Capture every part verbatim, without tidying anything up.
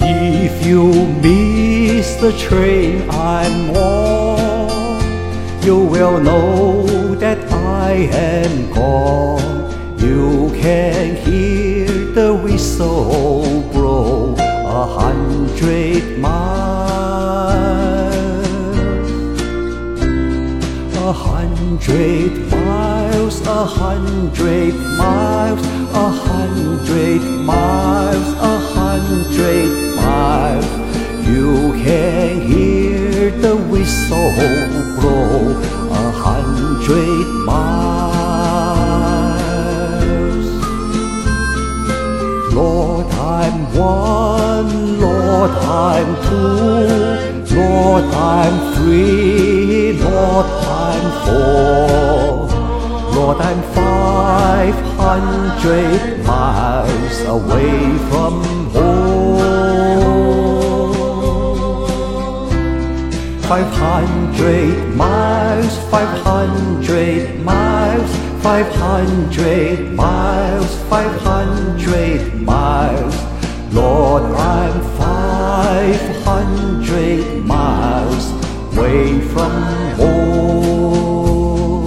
If you miss the train I'm on, you will know that I am gone. You can hear the whistle blow a hundred miles, a hundred miles, a hundred miles, a hundred miles, a hundred miles. You can hear the whistle blow a hundred miles. Lord, I'm one, Lord, I'm two, Lord, I'm three, Lord, I'm four, Lord, I'm five hundred miles away from home. Five hundred miles, five hundred miles, five hundred miles, five hundred miles. Lord, I'm five hundred miles away from home.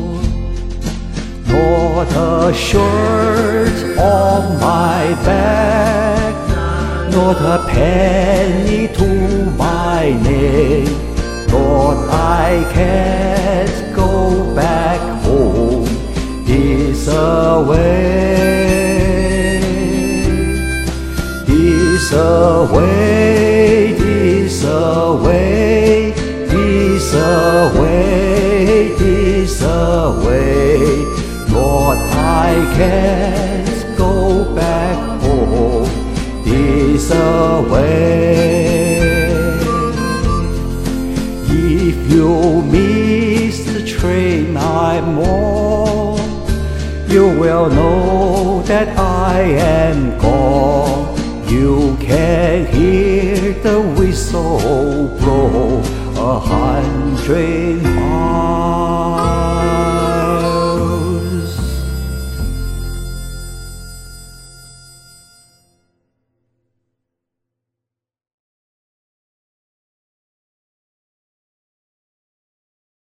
Not a shirt on my back, not a penny to my name. Lord, I can't go back home this away, this away, this away, this away, this away. Lord, I can't go back home this away. If you miss the train I'm on, you will know that I am gone. You can hear the whistle blow a hundred miles.